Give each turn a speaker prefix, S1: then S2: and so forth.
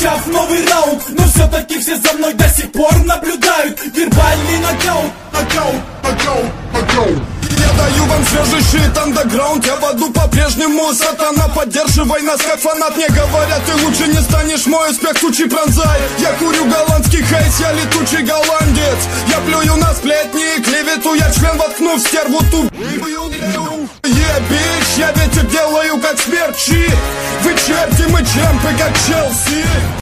S1: начав новый раунд, но все-таки все за мной до сих пор наблюдают. Вербальный нокаут, нокаут, нокаут, нокаут.
S2: Я даю вам свежий щит, андеграунд. Я в аду по-прежнему, сатана, поддерживай нас как фанат. Мне говорят, ты лучше не станешь, мой успех тучи пронзает. Я курю голландский хейс, я летучий голландец. Я плюю на сплетни и клевету, я член воткну в стерву ту. Бич, я ветер делаю как смерчи. Вы черти, мы чемпы как Челси.